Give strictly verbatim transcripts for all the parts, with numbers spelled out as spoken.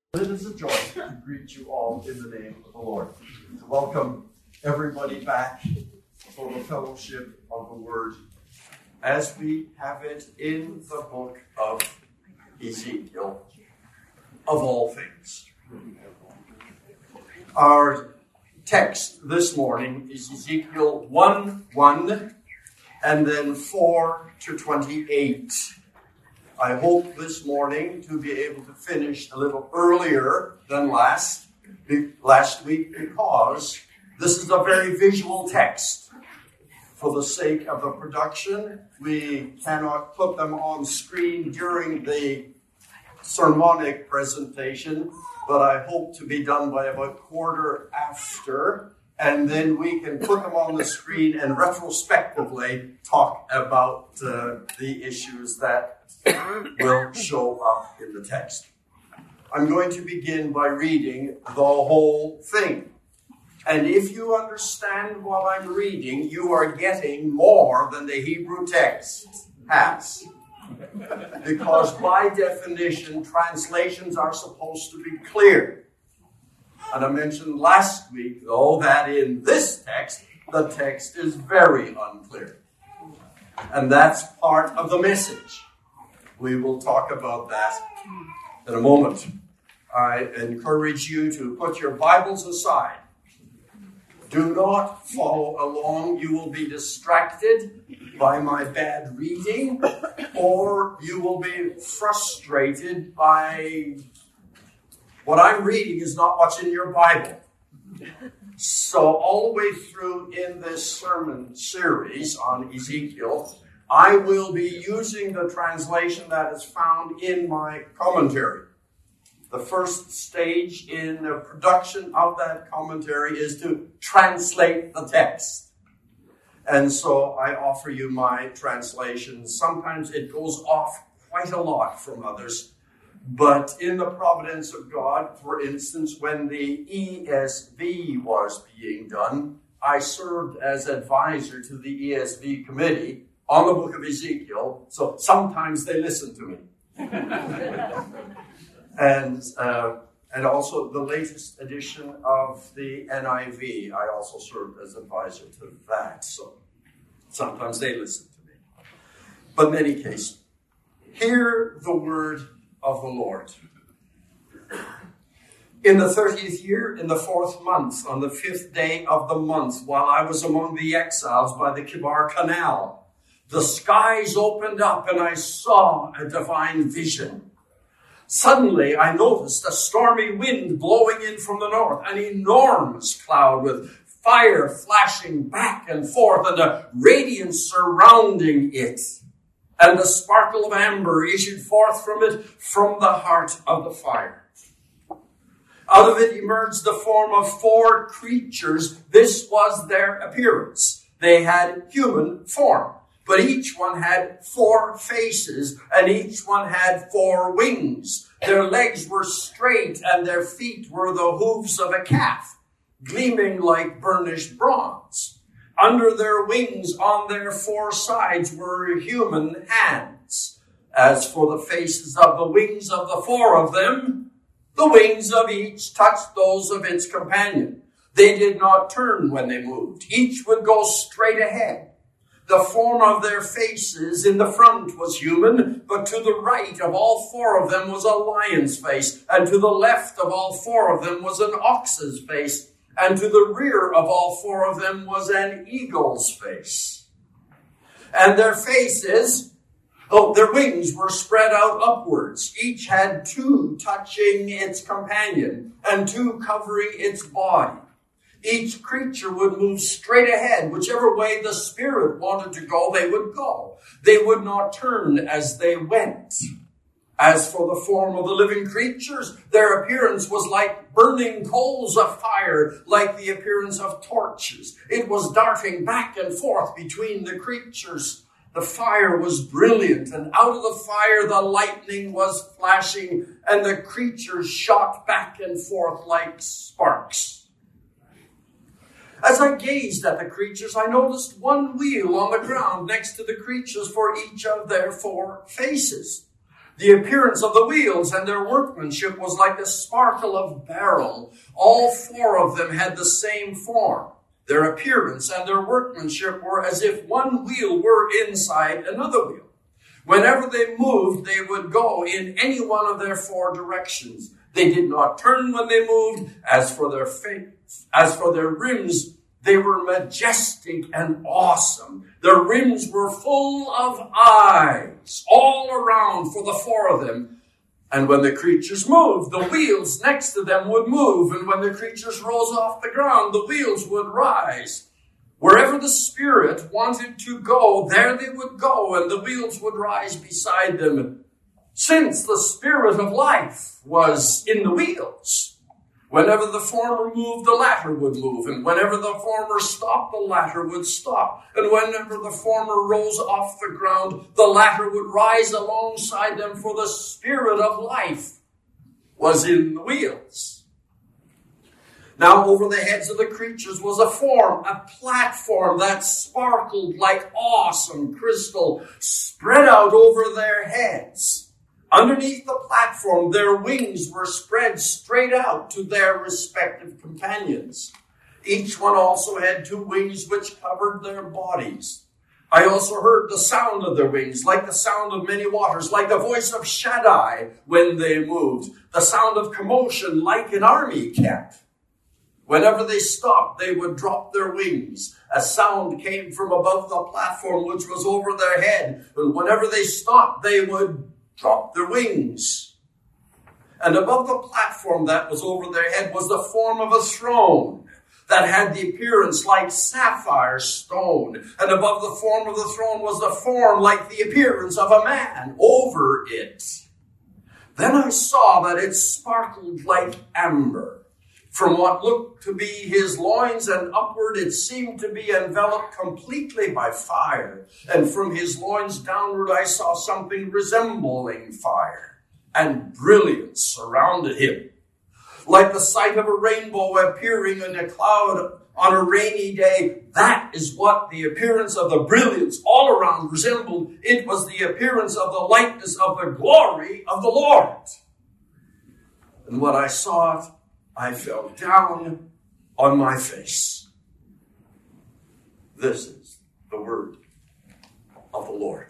It is a joy to greet you all in the name of the Lord. To welcome everybody back for the fellowship of the Word as we have it in the book of Ezekiel, of all things. Our text this morning is Ezekiel one one and then four to twenty-eight. I hope this morning to be able to finish a little earlier than last, last week because this is a very visual text. For the sake of the production, we cannot put them on screen during the sermonic presentation, but I hope to be done by about quarter after, and then we can put them on the screen and retrospectively talk about uh, the issues that will show up in the text. I'm going to begin by reading the whole thing. And if you understand what I'm reading, you are getting more than the Hebrew text has. Because by definition, translations are supposed to be clear. And I mentioned last week, though, that in this text, the text is very unclear. And that's part of the message. We will talk about that in a moment. I encourage you to put your Bibles aside. Do not follow along. You will be distracted by my bad reading, or you will be frustrated by what I'm reading is not what's in your Bible. So all the way through in this sermon series on Ezekiel, I will be using the translation that is found in my commentary. The first stage in the production of that commentary is to translate the text. And so I offer you my translation. Sometimes it goes off quite a lot from others. But in the providence of God, for instance, when the E S V was being done, I served as advisor to the E S V committee on the book of Ezekiel, so sometimes they listen to me. and uh, and also the latest edition of the N I V, I also served as advisor to that, so sometimes they listen to me. But in any case, hear the word of the Lord. In the thirtieth year, in the fourth month, on the fifth day of the month, while I was among the exiles by the Kibar Canal, the skies opened up and I saw a divine vision. Suddenly I noticed a stormy wind blowing in from the north, an enormous cloud with fire flashing back and forth and a radiance surrounding it. And the sparkle of amber issued forth from it from the heart of the fire. Out of it emerged the form of four creatures. This was their appearance. They had human form. But each one had four faces, and each one had four wings. Their legs were straight, and their feet were the hooves of a calf, gleaming like burnished bronze. Under their wings, on their four sides, were human hands. As for the faces of the wings of the four of them, the wings of each touched those of its companion. They did not turn when they moved. Each would go straight ahead. The form of their faces in the front was human, but to the right of all four of them was a lion's face, and to the left of all four of them was an ox's face, and to the rear of all four of them was an eagle's face. And their faces, oh, their wings were spread out upwards. Each had two touching its companion, and two covering its body. Each creature would move straight ahead. Whichever way the spirit wanted to go, they would go. They would not turn as they went. As for the form of the living creatures, their appearance was like burning coals of fire, like the appearance of torches. It was darting back and forth between the creatures. The fire was brilliant, and out of the fire the lightning was flashing, and the creatures shot back and forth like sparks. As I gazed at the creatures, I noticed one wheel on the ground next to the creatures for each of their four faces. The appearance of the wheels and their workmanship was like the sparkle of beryl. All four of them had the same form. Their appearance and their workmanship were as if one wheel were inside another wheel. Whenever they moved, they would go in any one of their four directions. They did not turn when they moved. As for their fa- as for their rims, they were majestic and awesome. Their rims were full of eyes all around for the four of them. And when the creatures moved, the wheels next to them would move. And when the creatures rose off the ground, the wheels would rise. Wherever the Spirit wanted to go, there they would go, and the wheels would rise beside them. Since the Spirit of life was in the wheels, whenever the former moved, the latter would move. And whenever the former stopped, the latter would stop. And whenever the former rose off the ground, the latter would rise alongside them, for the Spirit of life was in the wheels. Now over the heads of the creatures was a form, a platform that sparkled like awesome crystal, spread out over their heads. Underneath the platform, their wings were spread straight out to their respective companions. Each one also had two wings which covered their bodies. I also heard the sound of their wings, like the sound of many waters, like the voice of Shaddai when they moved, the sound of commotion like an army camp. Whenever they stopped, they would drop their wings. A sound came from above the platform which was over their head. And whenever they stopped, they would drop their wings. And above the platform that was over their head was the form of a throne that had the appearance like sapphire stone. And above the form of the throne was the form like the appearance of a man over it. Then I saw that it sparkled like amber. From what looked to be his loins and upward, it seemed to be enveloped completely by fire. And from his loins downward, I saw something resembling fire, and brilliance surrounded him. Like the sight of a rainbow appearing in a cloud on a rainy day, that is what the appearance of the brilliance all around resembled. It was the appearance of the likeness of the glory of the Lord. And when I saw it, I fell down on my face. This is the word of the Lord.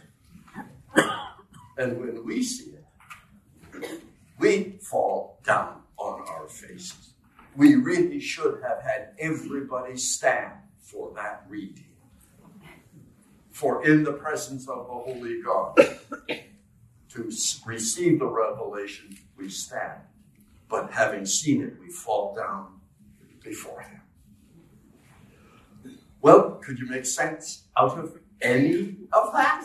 And when we see it, we fall down on our faces. We really should have had everybody stand for that reading. For in the presence of the Holy God, to receive the revelation, we stand. But having seen it, we fall down before him. Well, could you make sense out of any of that?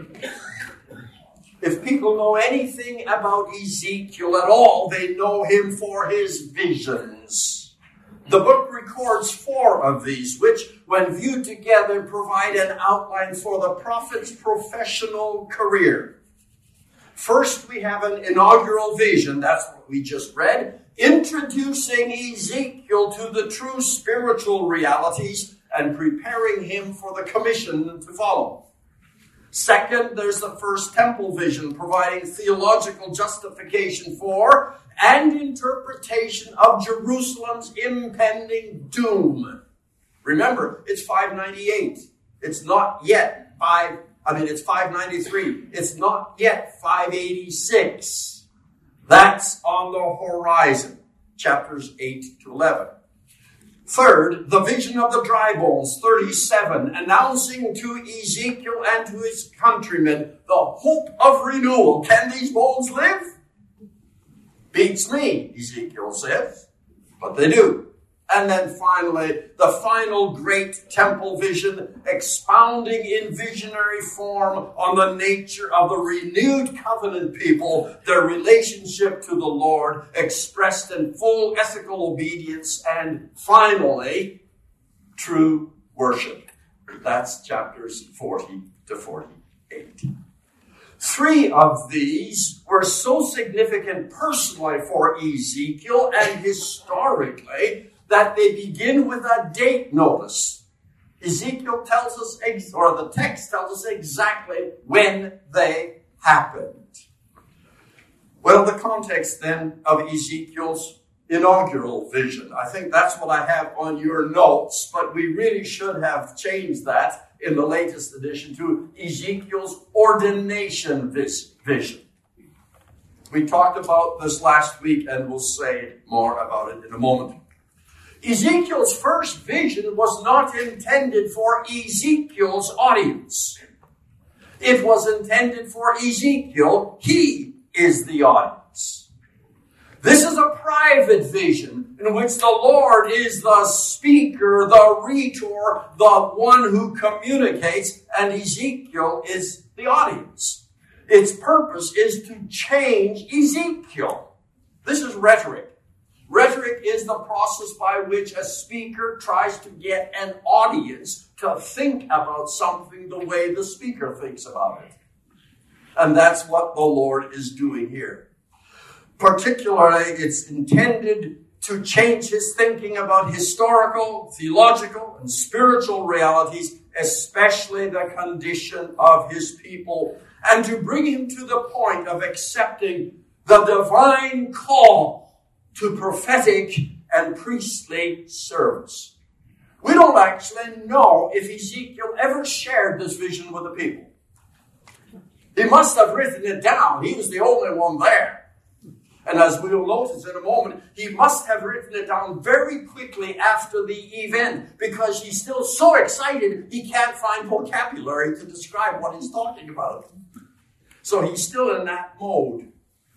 If people know anything about Ezekiel at all, they know him for his visions. The book records four of these, which, when viewed together, provide an outline for the prophet's professional career. First, we have an inaugural vision, that's what we just read, introducing Ezekiel to the true spiritual realities and preparing him for the commission to follow. Second, there's the first temple vision, providing theological justification for and interpretation of Jerusalem's impending doom. Remember, it's five ninety-eight. It's not yet five I mean, it's five ninety-three. It's not yet five eighty-six. That's on the horizon. Chapters eight to eleven. Third, the vision of the dry bones, thirty-seven, announcing to Ezekiel and to his countrymen the hope of renewal. Can these bones live? Beats me, Ezekiel says. But they do. And then finally, the final great temple vision, expounding in visionary form on the nature of the renewed covenant people, their relationship to the Lord, expressed in full ethical obedience, and finally, true worship. That's chapters forty to forty-eight. Three of these were so significant personally for Ezekiel and historically that they begin with a date notice. Ezekiel tells us, ex- or the text tells us exactly when they happened. Well, the context then of Ezekiel's inaugural vision. I think that's what I have on your notes, but we really should have changed that in the latest edition to Ezekiel's ordination vision. We talked about this last week, and we'll say more about it in a moment. Ezekiel's first vision was not intended for Ezekiel's audience. It was intended for Ezekiel. He is the audience. This is a private vision in which the Lord is the speaker, the rhetor, the one who communicates, and Ezekiel is the audience. Its purpose is to change Ezekiel. This is rhetoric. Rhetoric is the process by which a speaker tries to get an audience to think about something the way the speaker thinks about it. And that's what the Lord is doing here. Particularly, it's intended to change his thinking about historical, theological, and spiritual realities, especially the condition of his people, and to bring him to the point of accepting the divine call to prophetic and priestly service. We don't actually know if Ezekiel ever shared this vision with the people. He must have written it down. He was the only one there. And as we will notice in a moment, he must have written it down very quickly after the event, because he's still so excited he can't find vocabulary to describe what he's talking about. So he's still in that mode.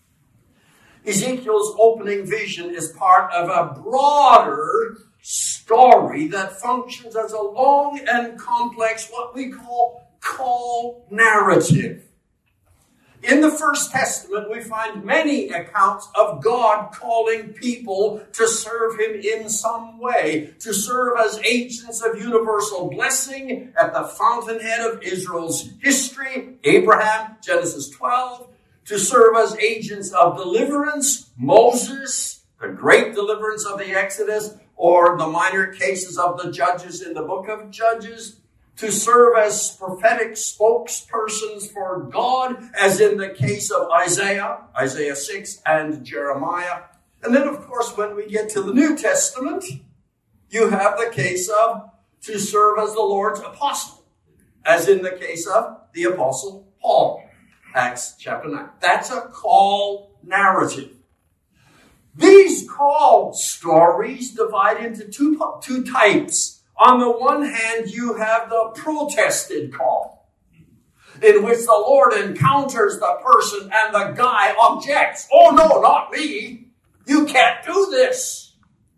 Ezekiel's opening vision is part of a broader story that functions as a long and complex, what we call call narrative. In the First Testament, we find many accounts of God calling people to serve him in some way, to serve as agents of universal blessing at the fountainhead of Israel's history, Abraham, Genesis twelve, to serve as agents of deliverance, Moses, the great deliverance of the Exodus, or the minor cases of the judges in the book of Judges, to serve as prophetic spokespersons for God, as in the case of Isaiah, Isaiah six, and Jeremiah. And then, of course, when we get to the New Testament, you have the case of to serve as the Lord's apostle, as in the case of the apostle Paul, Acts chapter nine. That's a call narrative. These call stories divide into two, two types. On the one hand, you have the protested call, in which the Lord encounters the person and the guy objects. Oh, no, not me. You can't do this.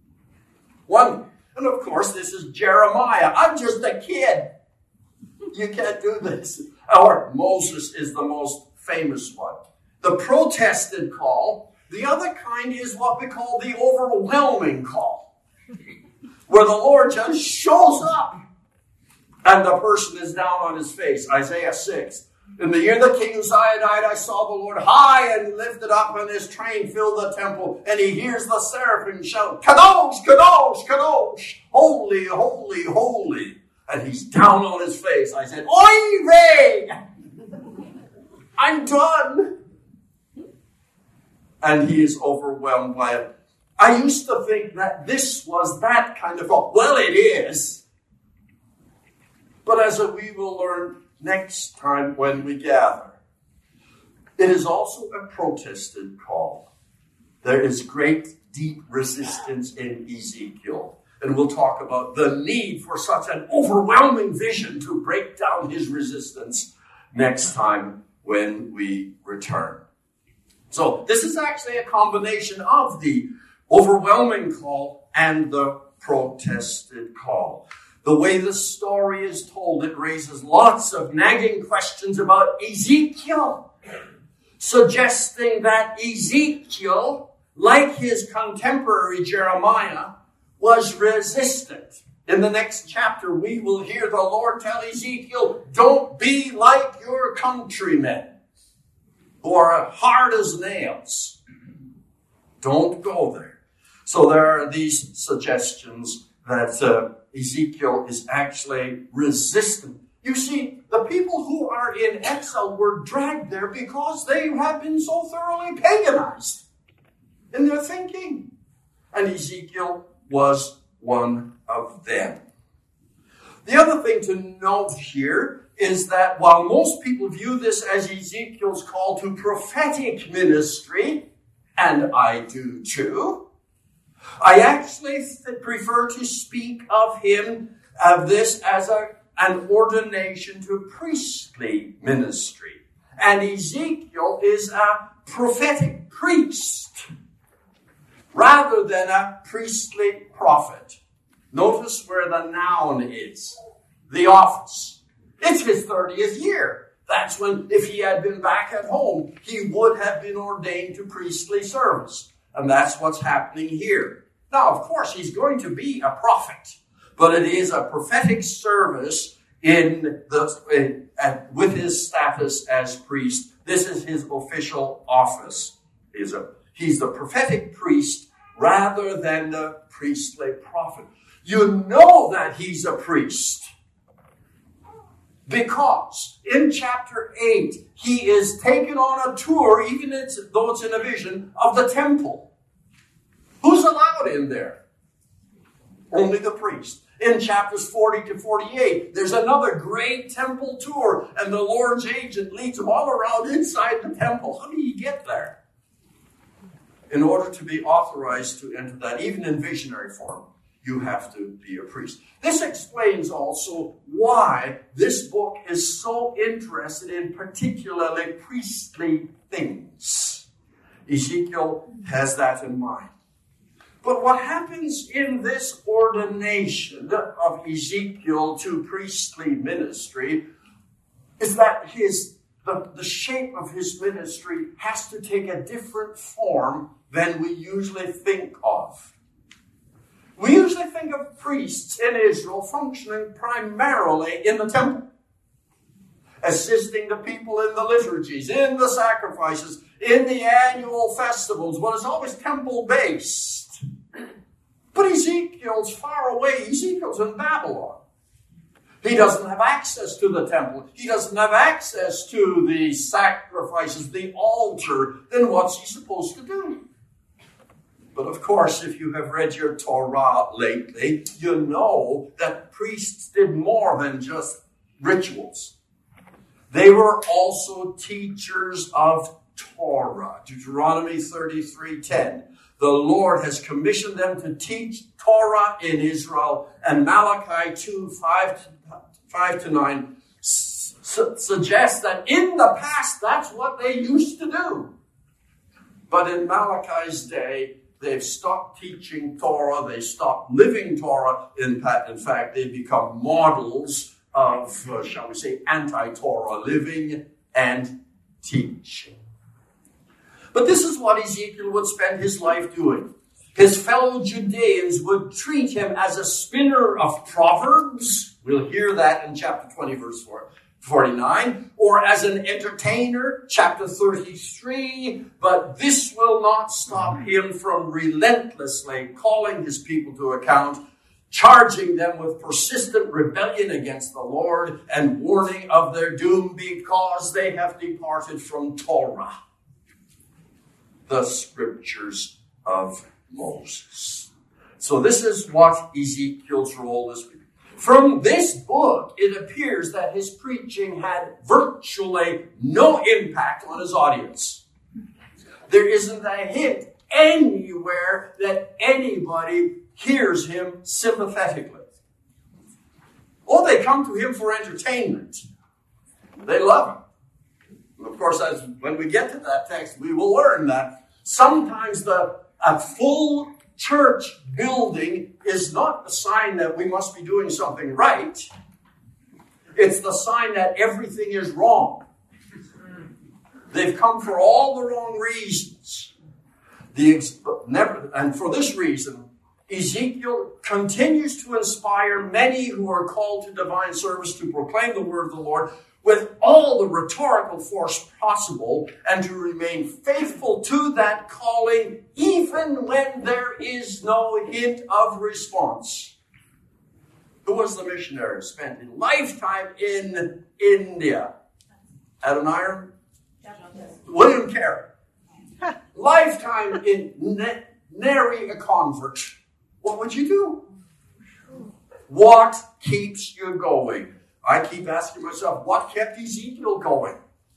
One, and of course, this is Jeremiah. I'm just a kid. You can't do this. Or Moses is the most famous one. The protested call. The other kind is what we call the overwhelming call, where the Lord just shows up and the person is down on his face. Isaiah six. In the year that King Uzziah died, I saw the Lord high and lifted up, and his train filled the temple. And he hears the seraphim shout, Kadosh, Kadosh, Kadosh, holy, holy, holy. And he's down on his face. I said, Oy vey! I'm done. And he is overwhelmed by it. I used to think that this was that kind of call. Well, it is. But as we will learn next time when we gather, it is also a protested call. There is great, deep resistance in Ezekiel. And we'll talk about the need for such an overwhelming vision to break down his resistance next time when we return. So this is actually a combination of the overwhelming call and the protested call. The way the story is told, it raises lots of nagging questions about Ezekiel, suggesting that Ezekiel, like his contemporary Jeremiah, was resistant. In the next chapter, we will hear the Lord tell Ezekiel, don't be like your countrymen, who are hard as nails. Don't go there. So there are these suggestions that uh, Ezekiel is actually resistant You see, the people who are in exile were dragged there because they have been so thoroughly paganized in their thinking. And Ezekiel was one of them. The other thing to note here is that while most people view this as Ezekiel's call to prophetic ministry, and I do too, I actually prefer to speak of him, of this as a, an ordination to priestly ministry. And Ezekiel is a prophetic priest rather than a priestly prophet. Notice where the noun is, the office. It's his thirtieth year. That's when, if he had been back at home, he would have been ordained to priestly service. And that's what's happening here. Now, of course, he's going to be a prophet, but it is a prophetic service in the in, uh, with his status as priest. This is his official office. He's, a, he's the prophetic priest rather than the priestly prophet. You know that he's a priest because in chapter eight, he is taken on a tour, even though it's in a vision, of the temple. Who's allowed in there? Only the priest. In chapters forty to forty-eight, there's another great temple tour, and the Lord's agent leads him all around inside the temple. How do you get there? In order to be authorized to enter that, even in visionary form, you have to be a priest. This explains also why this book is so interested in particularly priestly things. Ezekiel has that in mind. But what happens in this ordination of Ezekiel to priestly ministry is that his the, the shape of his ministry has to take a different form than we usually think of. We usually think of priests in Israel functioning primarily in the temple, assisting the people in the liturgies, in the sacrifices, in the annual festivals, but it's always temple-based. But Ezekiel's far away. Ezekiel's in Babylon. He doesn't have access to the temple. He doesn't have access to the sacrifices, the altar. Then what's he supposed to do? But of course, if you have read your Torah lately, you know that priests did more than just rituals. They were also teachers of Torah. Deuteronomy thirty-three ten. The Lord has commissioned them to teach Torah in Israel, and Malachi two five to nine su- suggests that in the past that's what they used to do. But in Malachi's day, they've stopped teaching Torah. They stopped living Torah. In fact, in fact they become models of, uh, shall we say, anti-Torah living and teaching. But this is what Ezekiel would spend his life doing. His fellow Judeans would treat him as a spinner of proverbs. We'll hear that in chapter twenty, verse forty-nine. Or as an entertainer, chapter thirty-three. But this will not stop him from relentlessly calling his people to account, charging them with persistent rebellion against the Lord and warning of their doom because they have departed from Torah, the scriptures of Moses. So this is what Ezekiel's role is. From this book, it appears that his preaching had virtually no impact on his audience. There isn't a hint anywhere that anybody hears him sympathetically. Oh, they come to him for entertainment. They love him. Of course, as when we get to that text, we will learn that sometimes the a full church building is not the sign that we must be doing something right. It's the sign that everything is wrong. They've come for all the wrong reasons. The never, and for this reason, Ezekiel continues to inspire many who are called to divine service to proclaim the word of the Lord with all the rhetorical force possible and to remain faithful to that calling even when there is no hint of response. Who was the missionary? Spent a lifetime in India. Adoniram? William Carey. Lifetime in ne- nary a convert. What would you do? What keeps you going? I keep asking myself, what kept Ezekiel going?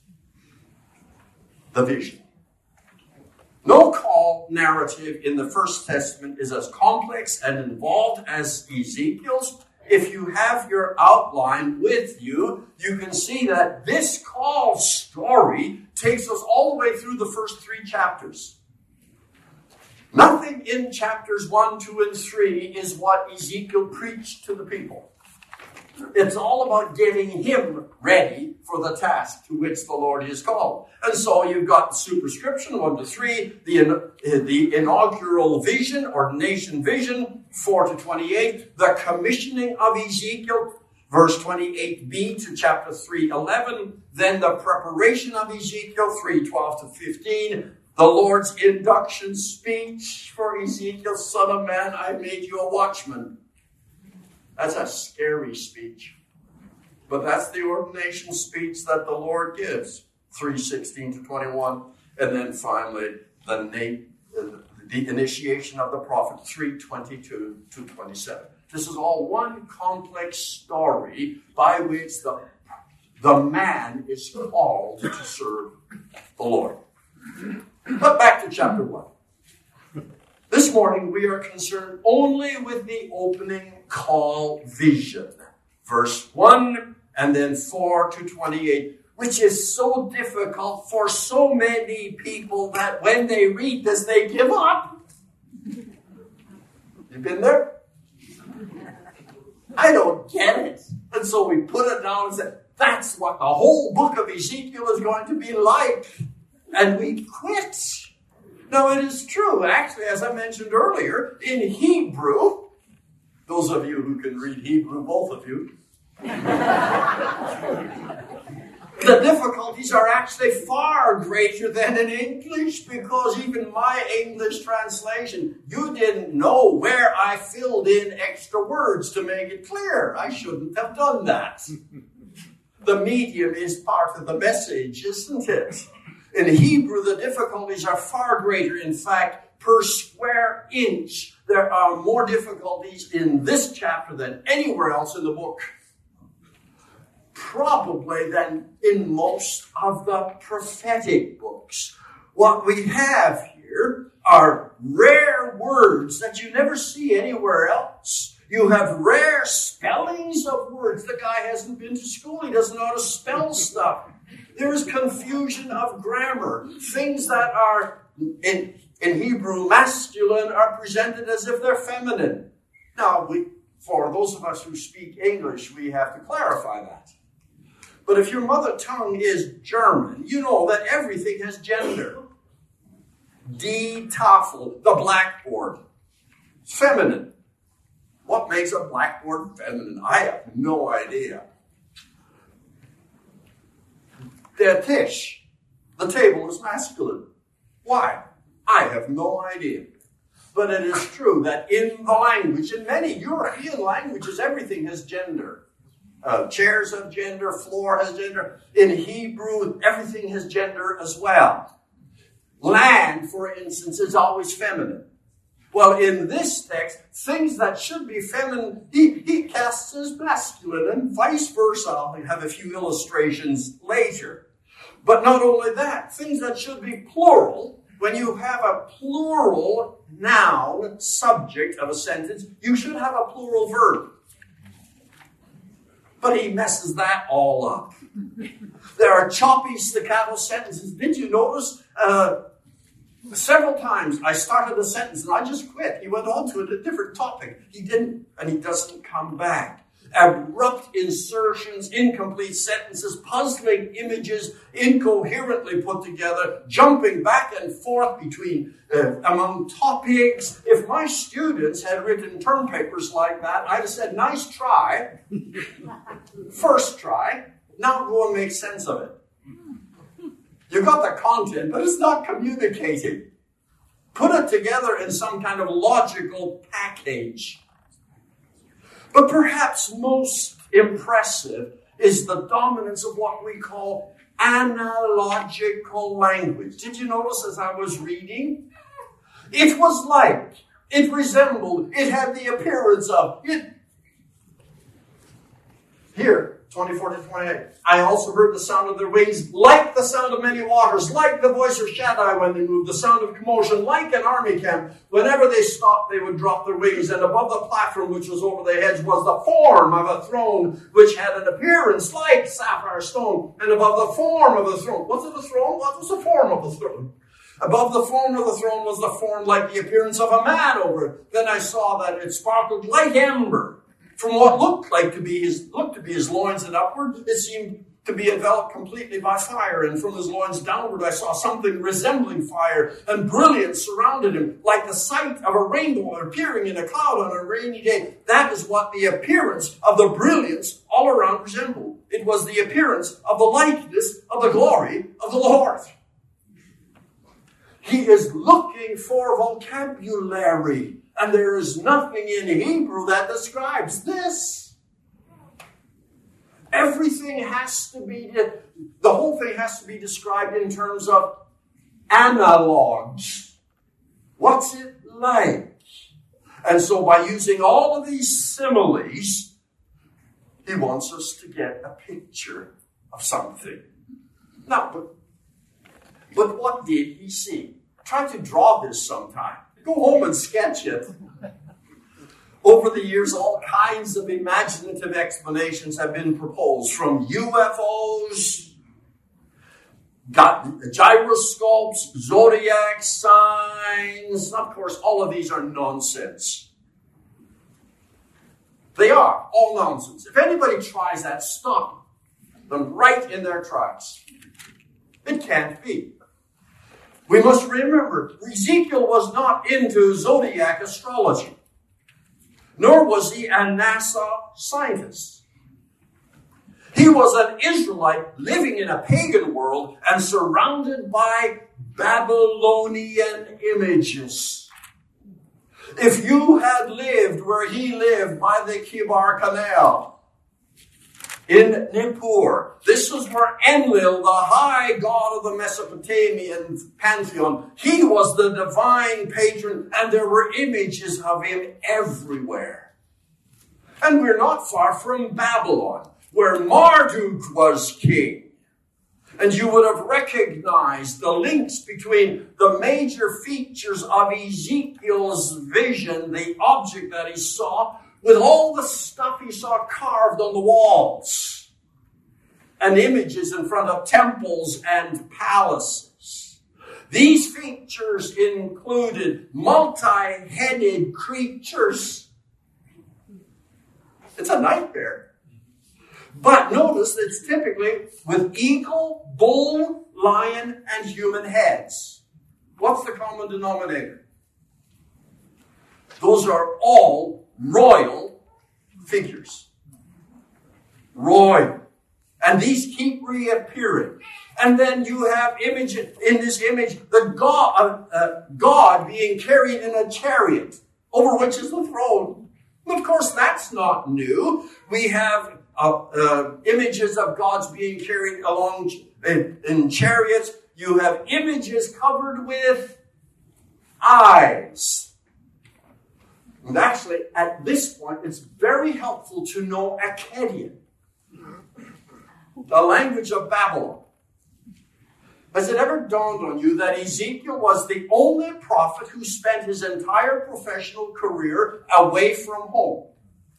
The vision. No call narrative in the First Testament is as complex and involved as Ezekiel's. If you have your outline with you, you can see that this call story takes us all the way through the first three chapters. Nothing in chapters one, two, and three is what Ezekiel preached to the people. It's all about getting him ready for the task to which the Lord is called. And so you've got the superscription, one to three, the, the inaugural vision, ordination vision, four to twenty-eight, the commissioning of Ezekiel, verse twenty-eight b to chapter three eleven, then the preparation of Ezekiel, three twelve to fifteen, the Lord's induction speech for Ezekiel, son of man, I made you a watchman. That's a scary speech. But that's the ordination speech that the Lord gives, three sixteen to twenty-one. And then finally, the, na- the initiation of the prophet, three twenty-two to twenty-seven. This is all one complex story by which the, the man is called to serve the Lord. But back to chapter one. This morning, we are concerned only with the opening call vision. Verse one and then four to twenty-eight, which is so difficult for so many people that when they read this, they give up. You been there? I don't get it. And so we put it down and said, that's what the whole book of Ezekiel is going to be like. And we quit. Now, it is true, actually, as I mentioned earlier, in Hebrew, those of you who can read Hebrew, both of you, the difficulties are actually far greater than in English, because even my English translation, you didn't know where I filled in extra words to make it clear. I shouldn't have done that. The medium is part of the message, isn't it? In Hebrew, the difficulties are far greater. In fact, per square inch, there are more difficulties in this chapter than anywhere else in the book. Probably than in most of the prophetic books. What we have here are rare words that you never see anywhere else. You have rare spellings of words. The guy hasn't been to school. He doesn't know how to spell stuff. There is confusion of grammar. Things that are in, in Hebrew masculine are presented as if they're feminine. Now, we, for those of us who speak English, we have to clarify that. But if your mother tongue is German, you know that everything has gender. Die Tafel, the blackboard, feminine. What makes a blackboard feminine? I have no idea. Der Tisch, the table, is masculine. Why? I have no idea. But it is true that in the language, in many European languages, everything has gender. Uh, chairs have gender, floor has gender. In Hebrew, everything has gender as well. Land, for instance, is always feminine. Well, in this text, things that should be feminine, he, he casts as masculine, and vice versa. I'll have a few illustrations later. But not only that, things that should be plural, when you have a plural noun subject of a sentence, you should have a plural verb. But he messes that all up. There are choppy staccato sentences. Did you notice uh, several times I started a sentence and I just quit. He went on to a different topic. He didn't, and he doesn't come back. Abrupt insertions, incomplete sentences, puzzling images, incoherently put together, jumping back and forth between uh, among topics. If my students had written term papers like that, I'd have said, nice try, first try, now go and make sense of it. You got the content, but it's not communicating. Put it together in some kind of logical package. But perhaps most impressive is the dominance of what we call analogical language. Did you notice as I was reading? It was like, it resembled, it had the appearance of, it. Here, twenty-four to twenty-eight. I also heard the sound of their wings, like the sound of many waters, like the voice of Shaddai when they moved, the sound of commotion, like an army camp. Whenever they stopped, they would drop their wings, and above the platform which was over their heads was the form of a throne, which had an appearance like sapphire stone, and above the form of the throne. What's the throne? What was the form of the throne? Above the form of the throne was the form like the appearance of a man over it. Then I saw that it sparkled like ember. From what looked like to be his looked to be his loins and upward, it seemed to be enveloped completely by fire. And from his loins downward, I saw something resembling fire, and brilliance surrounded him, like the sight of a rainbow appearing in a cloud on a rainy day. That is what the appearance of the brilliance all around resembled. It was the appearance of the likeness of the glory of the Lord. He is looking for vocabulary. And there is nothing in Hebrew that describes this. Everything has to be, the whole thing has to be described in terms of analogs. What's it like? And so by using all of these similes, he wants us to get a picture of something. Now, but, but what did he see? Try to draw this sometime. Go home and sketch it. Over the years, all kinds of imaginative explanations have been proposed, from U F Os, got gyroscopes, zodiac signs. Of course, all of these are nonsense. They are all nonsense. If anybody tries that, stop them right in their tracks. It can't be. We must remember, Ezekiel was not into zodiac astrology, nor was he a NASA scientist. He was an Israelite living in a pagan world and surrounded by Babylonian images. If you had lived where he lived by the Kibar Canal, in Nippur, this was where Enlil, the high god of the Mesopotamian pantheon, he was the divine patron, and there were images of him everywhere. And we're not far from Babylon, where Marduk was king. And you would have recognized the links between the major features of Ezekiel's vision, the object that he saw, with all the stuff he saw carved on the walls and images in front of temples and palaces. These features included multi-headed creatures. It's a nightmare. But notice it's typically with eagle, bull, lion, and human heads. What's the common denominator? Those are all royal figures. Royal. And these keep reappearing. And then you have image in this image, the God, uh, uh, God being carried in a chariot, over which is the throne. Of course, that's not new. We have uh, uh, images of gods being carried along in, in chariots. You have images covered with eyes. And actually, at this point, it's very helpful to know Akkadian, the language of Babylon. Has it ever dawned on you that Ezekiel was the only prophet who spent his entire professional career away from home?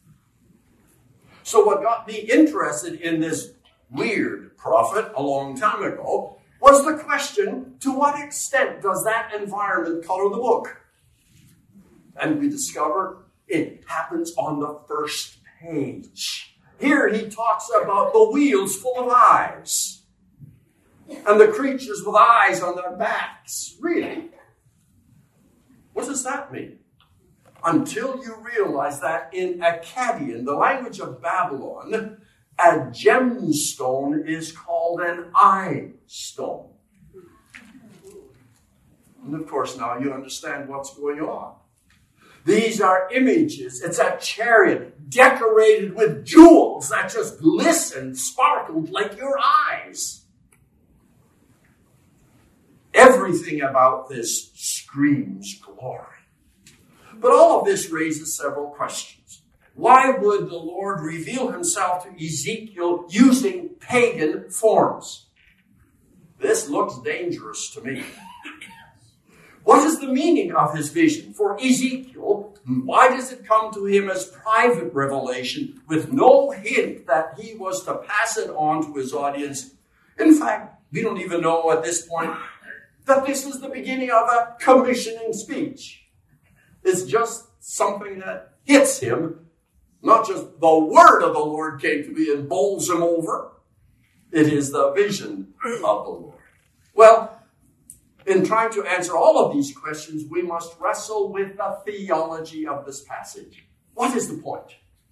So what got me interested in this weird prophet a long time ago was the question, to what extent does that environment color the book? And we discover it happens on the first page. Here he talks about the wheels full of eyes. And the creatures with eyes on their backs. Really? What does that mean? Until you realize that in Akkadian, the language of Babylon, a gemstone is called an eye stone. And of course now you understand what's going on. These are images. It's a chariot decorated with jewels that just glistened, sparkled like your eyes. Everything about this screams glory. But all of this raises several questions. Why would the Lord reveal himself to Ezekiel using pagan forms? This looks dangerous to me. What is the meaning of his vision for Ezekiel? Why does it come to him as private revelation with no hint that he was to pass it on to his audience? In fact, we don't even know at this point that this is the beginning of a commissioning speech. It's just something that hits him. Not just the word of the Lord came to me and bowls him over. It is the vision of the Lord. Well, in trying to answer all of these questions, we must wrestle with the theology of this passage. What is the point?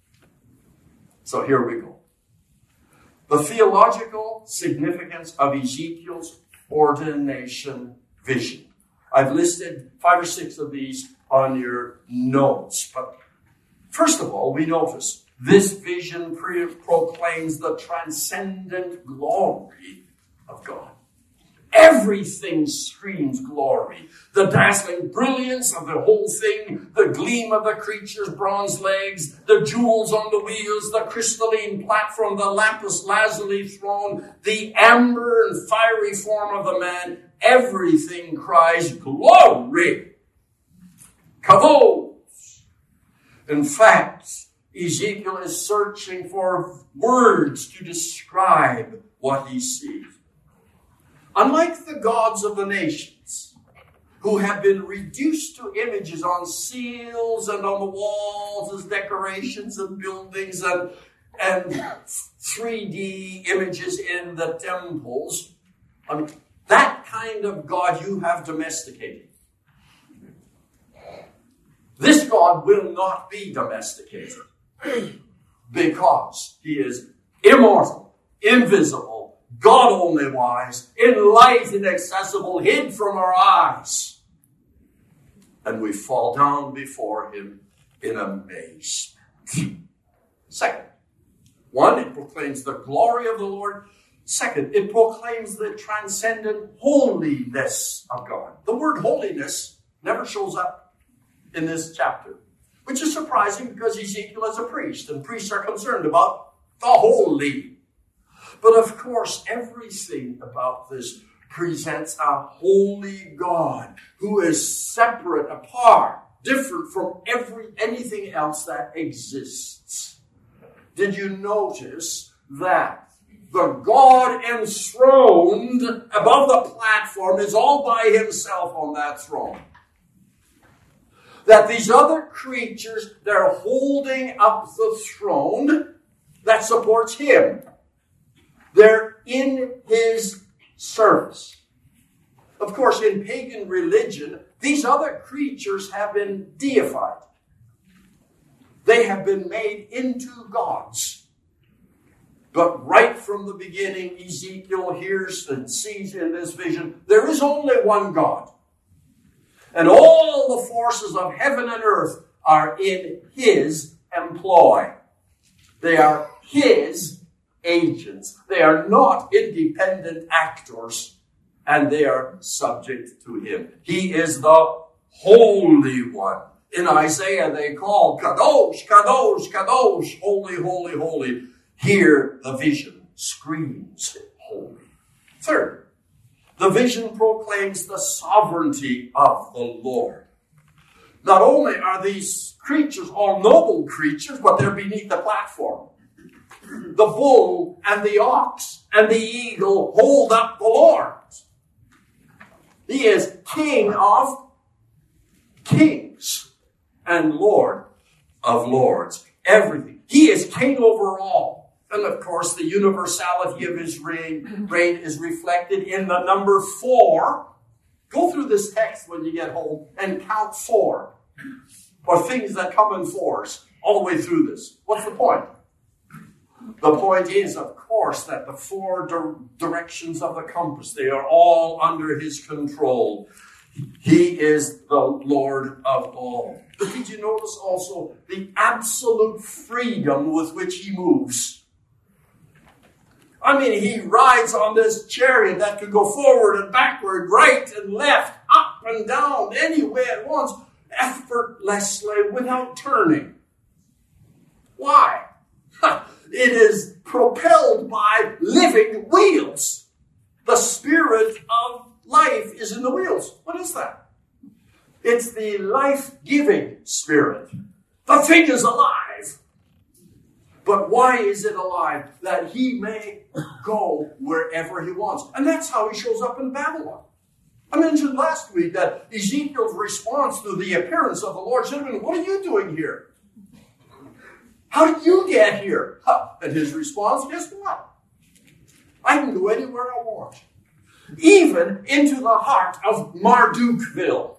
So here we go. The theological significance of Ezekiel's ordination vision. I've listed five or six of these on your notes. But first of all, we notice this vision pre- proclaims the transcendent glory of God. Everything screams glory. The dazzling brilliance of the whole thing, the gleam of the creature's bronze legs, the jewels on the wheels, the crystalline platform, the lapis lazuli throne, the amber and fiery form of the man, everything cries glory. Kavod. In fact, Ezekiel is searching for words to describe what he sees. Unlike the gods of the nations, who have been reduced to images on seals and on the walls as decorations and buildings and, and three D images in the temples, I mean, that kind of God you have domesticated. This God will not be domesticated because he is immortal, invisible, God only wise, in light inaccessible, hid from our eyes. And we fall down before him in amazement. Second, one, it proclaims the glory of the Lord. Second, it proclaims the transcendent holiness of God. The word holiness never shows up in this chapter, which is surprising because Ezekiel is a priest, and priests are concerned about the holy. But of course, everything about this presents a holy God who is separate, apart, different from every anything else that exists. Did you notice that the God enthroned above the platform is all by himself on that throne? That these other creatures, they're holding up the throne that supports him. They're in his service. Of course, in pagan religion, these other creatures have been deified. They have been made into gods. But right from the beginning, Ezekiel hears and sees in this vision, there is only one God. And all the forces of heaven and earth are in his employ. They are his agents. They are not independent actors, and they are subject to him. He is the Holy One. In Isaiah, they call Kadosh, Kadosh, Kadosh, holy, holy, holy. Here, the vision screams holy. Third, the vision proclaims the sovereignty of the Lord. Not only are these creatures all noble creatures, but they're beneath the platform. The bull and the ox and the eagle hold up the Lord. He is King of kings and Lord of lords. Everything. He is king over all. And of course, the universality of his reign, reign is reflected in the number four. Go through this text when you get home and count four. Or things that come in fours all the way through this. What's the point? The point is, of course, that the four di- directions of the compass, they are all under his control. He is the Lord of all. But did you notice also the absolute freedom with which he moves? I mean, he rides on this chariot that could go forward and backward, right and left, up and down, any way at once, effortlessly without turning. Why? It is propelled by living wheels. The spirit of life is in the wheels. What is that? It's the life-giving spirit. The thing is alive. But why is it alive? That he may go wherever he wants. And that's how he shows up in Babylon. I mentioned last week that Ezekiel's response to the appearance of the Lord should have been, what are you doing here? How did you get here? And his response, guess what? I can go anywhere I want. Even into the heart of Mardukville.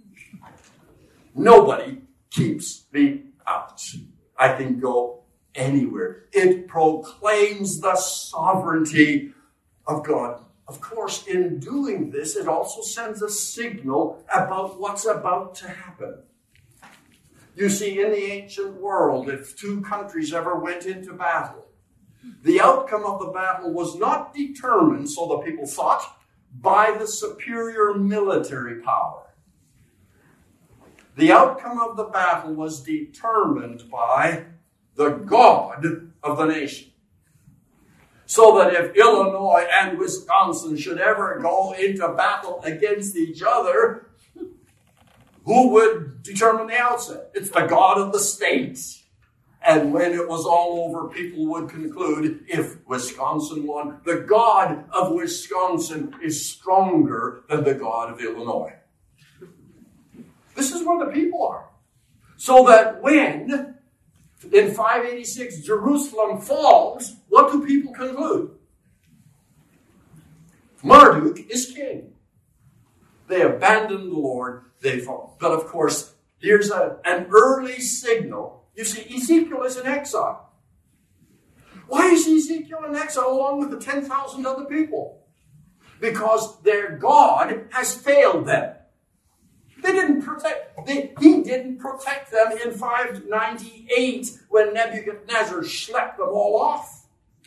Nobody keeps me out. I can go anywhere. It proclaims the sovereignty of God. Of course, in doing this, it also sends a signal about what's about to happen. You see, in the ancient world, if two countries ever went into battle, the outcome of the battle was not determined, so the people thought, by the superior military power. The outcome of the battle was determined by the God of the nation. So that if Illinois and Wisconsin should ever go into battle against each other, who would determine the outset? It's the God of the states. And when it was all over, people would conclude, if Wisconsin won, the God of Wisconsin is stronger than the God of Illinois. This is where the people are. So that when, in five eighty-six, Jerusalem falls, what do people conclude? Marduk is king. They abandoned the Lord, they fall. But of course, here's a, an early signal. You see, Ezekiel is in exile. Why is Ezekiel in exile along with the ten thousand other people? Because their God has failed them. They didn't protect, they, he didn't protect them in five ninety-eight when Nebuchadnezzar schlepped them all off.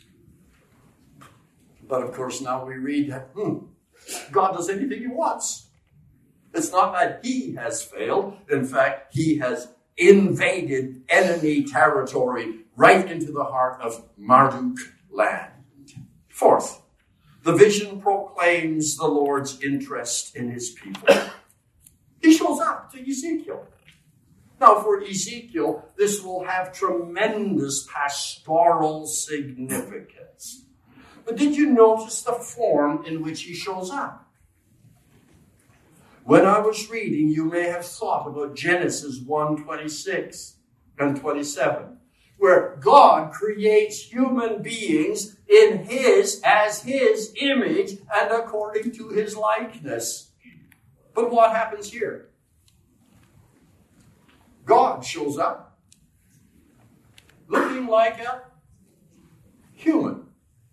But of course now we read that, hmm, God does anything he wants. It's not that he has failed. In fact, he has invaded enemy territory right into the heart of Marduk land. Fourth, the vision proclaims the Lord's interest in his people. He shows up to Ezekiel. Now, for Ezekiel, this will have tremendous pastoral significance. But did you notice the form in which he shows up? When I was reading, you may have thought about Genesis one twenty-six and twenty-seven, where God creates human beings in his, as his image and according to his likeness. But what happens here? God shows up looking like a human.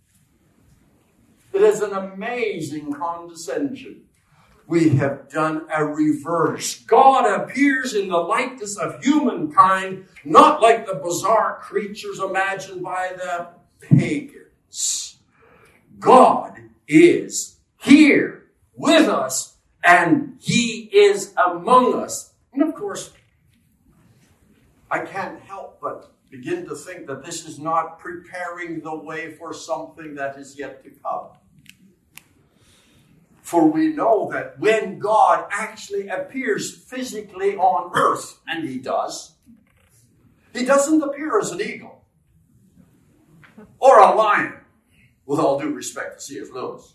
It is an amazing condescension. We have done a reverse. God appears in the likeness of humankind, not like the bizarre creatures imagined by the pagans. God is here with us, and he is among us. And of course, I can't help but begin to think that this is not preparing the way for something that is yet to come. For we know that when God actually appears physically on earth, and he does, he doesn't appear as an eagle or a lion, with all due respect to C S Lewis,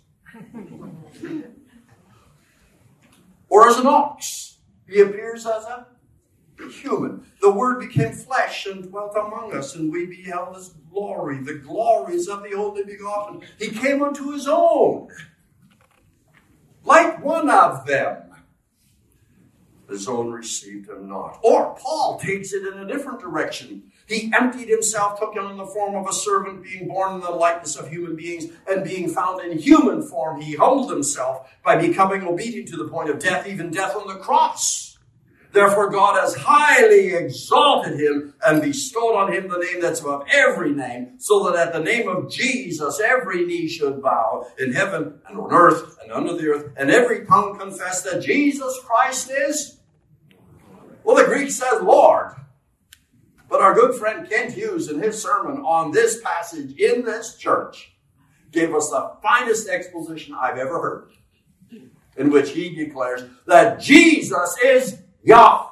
or as an ox. He appears as a human. The Word became flesh and dwelt among us, and we beheld his glory, the glories of the only begotten. He came unto his own, like one of them. His own received him not. Or Paul takes it in a different direction. He emptied himself, took on the form of a servant, being born in the likeness of human beings, and being found in human form, he humbled himself by becoming obedient to the point of death, even death on the cross. Therefore God has highly exalted him and bestowed on him the name that's above every name, so that at the name of Jesus every knee should bow in heaven and on earth and under the earth, and every tongue confess that Jesus Christ is, well, the Greek says Lord. But our good friend Kent Hughes, in his sermon on this passage in this church, gave us the finest exposition I've ever heard, in which he declares that Jesus is Yahweh,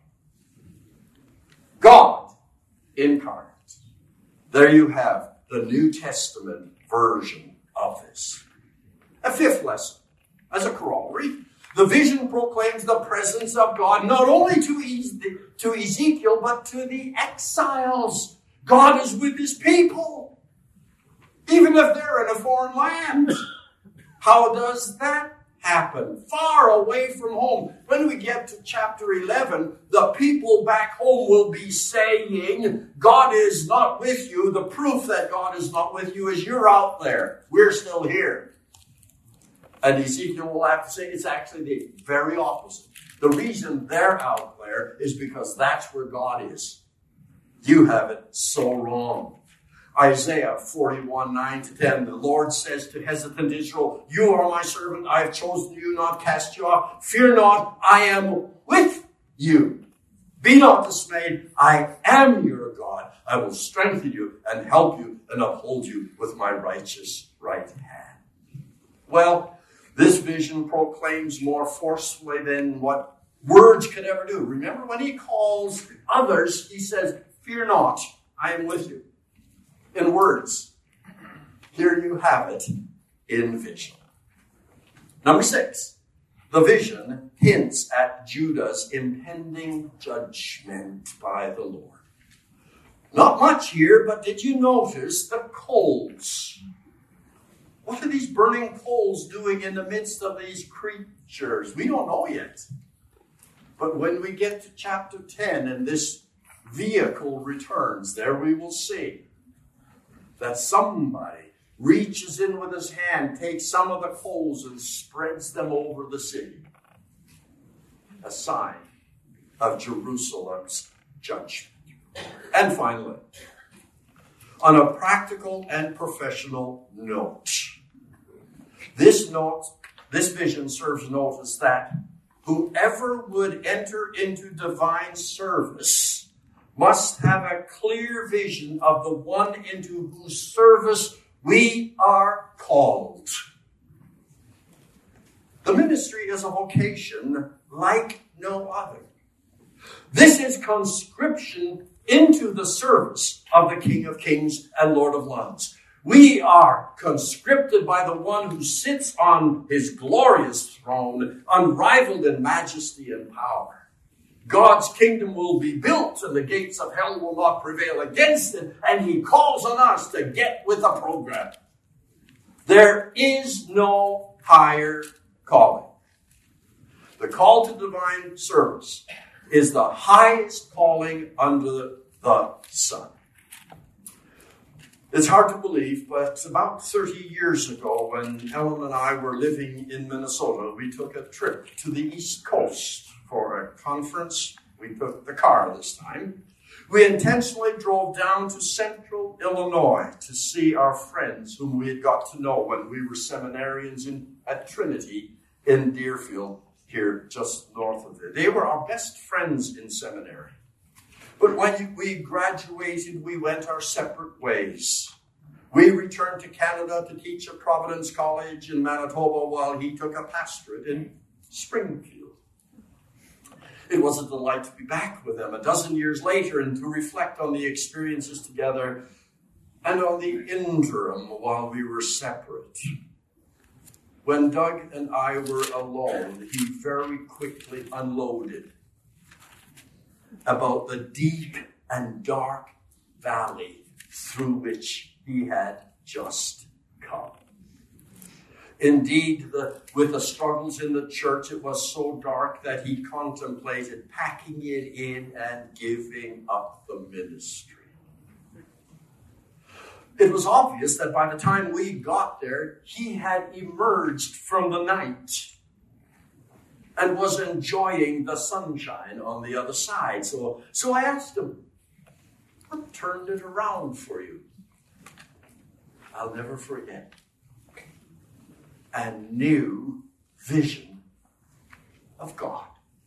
God incarnate. There you have the New Testament version of this. A fifth lesson, as a corollary, the vision proclaims the presence of God not only to, Ez- to Ezekiel, but to the exiles. God is with his people, even if they're in a foreign land. How does that happen? Far away from home. When we get to chapter eleven, the people back home will be saying, God is not with you. The proof that God is not with you is you're out there. We're still here. And Ezekiel will have to say it's actually the very opposite. The reason they're out there is because that's where God is. You have it so wrong. Isaiah forty-one, nine to ten, the Lord says to hesitant Israel, you are my servant, I have chosen you, not cast you off. Fear not, I am with you. Be not dismayed, I am your God. I will strengthen you and help you and uphold you with my righteous right hand. Well, this vision proclaims more forcefully than what words could ever do. Remember when he calls others, he says, fear not, I am with you. In words. Here you have it in vision. Number six, the vision hints at Judah's impending judgment by the Lord. Not much here, but did you notice the coals? What are these burning coals doing in the midst of these creatures? We don't know yet. But when we get to chapter ten and this vehicle returns, there we will see that somebody reaches in with his hand, takes some of the coals and spreads them over the city. A sign of Jerusalem's judgment. And finally, on a practical and professional note, this note, this vision serves notice that whoever would enter into divine service must have a clear vision of the one into whose service we are called. The ministry is a vocation like no other. This is conscription into the service of the King of Kings and Lord of Lords. We are conscripted by the one who sits on his glorious throne, unrivaled in majesty and power. God's kingdom will be built and the gates of hell will not prevail against it. And he calls on us to get with the program. There is no higher calling. The call to divine service is the highest calling under the sun. It's hard to believe, but about thirty years ago, when Ellen and I were living in Minnesota, we took a trip to the East Coast for a conference. We took the car this time. We intentionally drove down to central Illinois to see our friends whom we had got to know when we were seminarians in, at Trinity in Deerfield, here just north of there. They were our best friends in seminary. But when we graduated, we went our separate ways. We returned to Canada to teach at Providence College in Manitoba while he took a pastorate in Springfield. It was a delight to be back with them a dozen years later and to reflect on the experiences together and on the interim while we were separate. When Doug and I were alone, he very quickly unloaded about the deep and dark valley through which he had just come. Indeed, the, with the struggles in the church, it was so dark that he contemplated packing it in and giving up the ministry. It was obvious that by the time we got there, he had emerged from the night and was enjoying the sunshine on the other side. So, so I asked him, what turned it around for you? I'll never forget. A new vision of God.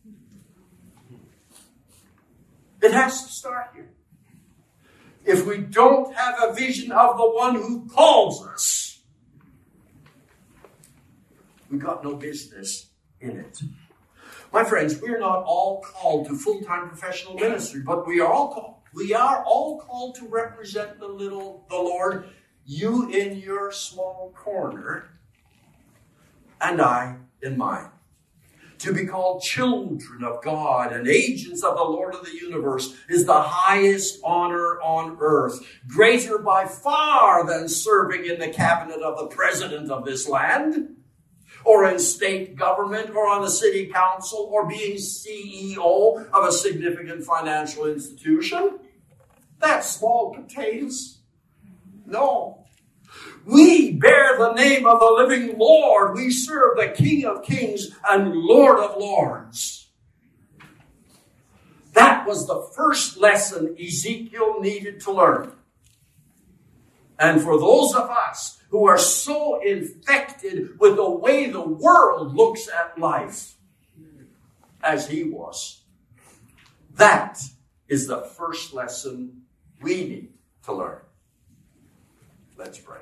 It has to start here. If we don't have a vision of the one who calls us, we got no business in it. My friends, we're not all called to full-time professional ministry, but we are all called. We are all called to represent the little, the Lord, you in your small corner, and I in mine. To be called children of God and agents of the Lord of the universe is the highest honor on earth, greater by far than serving in the cabinet of the president of this land, or in state government, or on the city council, or being C E O of a significant financial institution. That's small potatoes. No. We bear the name of the living Lord. We serve the King of Kings and Lord of Lords. That was the first lesson Ezekiel needed to learn. And for those of us who are so infected with the way the world looks at life, as he was, that is the first lesson we need to learn. Let's pray.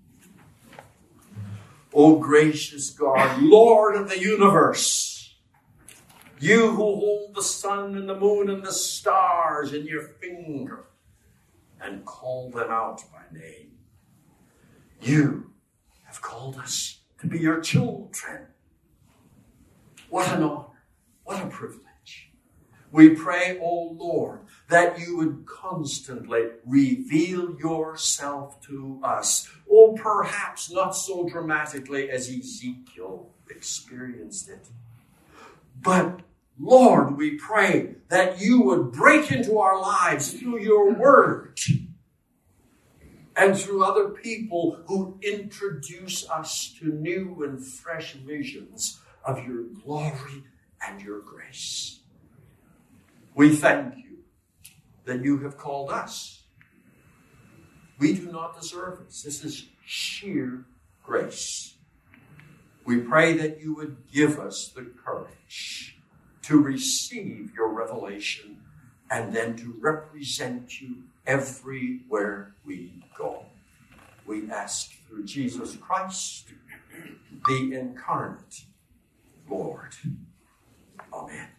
O gracious God, Lord of the universe, you who hold the sun and the moon and the stars in your finger and call them out by name, you have called us to be your children. What an honor, what a privilege. We pray, O Lord, that you would constantly reveal yourself to us. Or perhaps not so dramatically as Ezekiel experienced it. But, Lord, we pray that you would break into our lives through your word and through other people who introduce us to new and fresh visions of your glory and your grace. We thank you that you have called us. We do not deserve it. This is sheer grace. We pray that you would give us the courage to receive your revelation and then to represent you everywhere we go. We ask through Jesus Christ, the incarnate Lord. Amen.